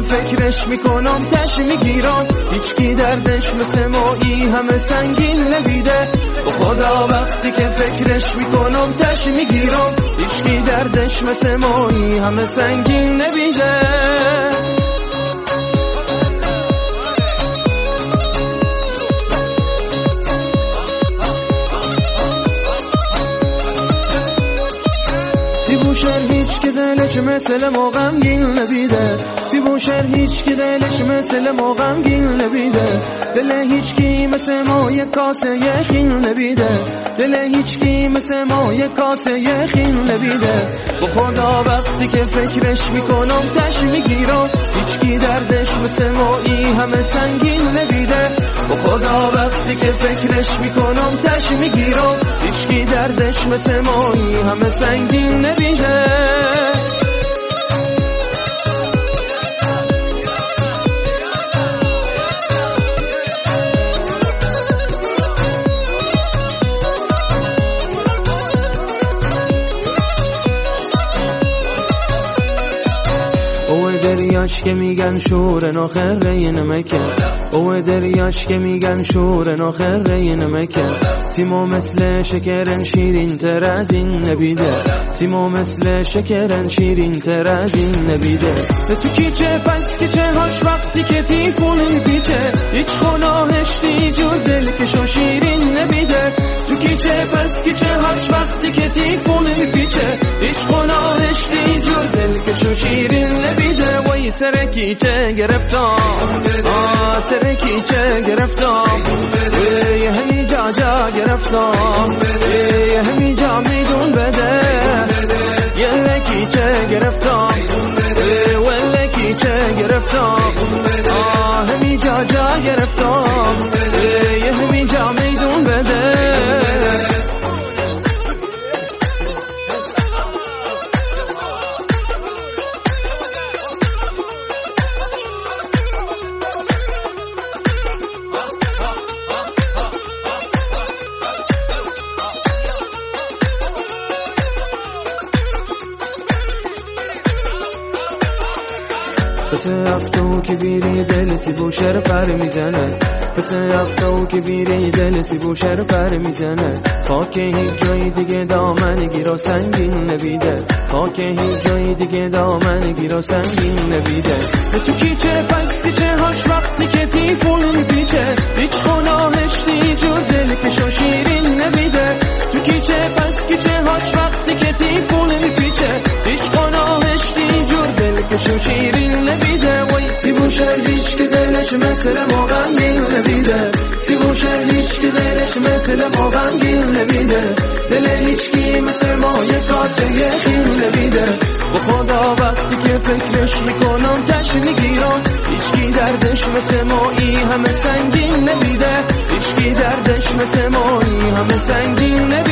فکرش میکنم تش میگیرم، هیچکی دردش مثل مایی همه سنگین نبیده. به خدا وقتی که فکرش میکنم تش میگیرم، هیچکی دردش مثل مایی همه سنگین نبیده. سیبوشر هیچ که دلش مثل ما غمگین نبیده، سیبوشر هیچ که دلش مثل ما غمگین نبیده. دل هیچ کی مثل ما یک کاسه یخین نبیده، دل هیچ کی مثل ما یک کاسه یخین نبیده. به خدا وقتی که فکرش میکنم تش میگیرم، هیچ کی دردش مثل مایی همه سنگین نبیده. به خدا وقتی که فکرش میکنم تش میگیرم، هیچ کی دردش مثل مایی همه سنگین نبیده. دریاش که میگن شور ناخره نمکه، او دریاش که میگن شور ناخره نمکه. سیما مثل شکرن شیرین تر از این نبیده، سیما مثل شکرن شیرین تر از این نبیده. تو کیچه پس کیچه هاش وقتی که تیفون پیچه، هیچ خناهش جور دل کشو شیرین نبیده. تو کیچه پس کیچه هاش وقتی که تیفون پیچه، هیچ خناهش جور دل کشو شیرین نبیده. وای سر کیچه گرفتم، سر کیچه گرفتم، یه همی جا گرفتم، یه همی جا میدون بده. یه کیچه گرفتم، ولی کیچه گرفتم، همی جا گرفتم، یه همی جا میدون بده. پس هفتو که بیری دل سیبوشر پر میزنه، پس هفتو که بیری دل سیبوشر پر میزنه. خاک هیچ جای دیگه دامن گیرا سنگین نبیده، خاک هیچ جای دیگه دامن گیرا سنگین نبیده. تو کیچه پس کیچه هاش وقتی که تیفون پیچه، هیچ خناهش جور دل کشو شیرین نبیده. تو کیچه پس کیچه هاش وقتی که تیفون پیچه، هیچ خناهش جور دل کشو شیرین نبیده. وای سیبوشر هیچ که دلش مثل ما غمگین نبیده، سیبوشر هیچ که دلش مثل ما غمگین نبیده. دل هیچ کی مثل ما یک کاسه یخین نبیده. به خدا وقتی که فکرش میکنم تش میگیرم، هیچ کی دردش مثل مایی همه سنگین نبیده، هیچ کی دردش مثل مایی همه سنگین نبیده.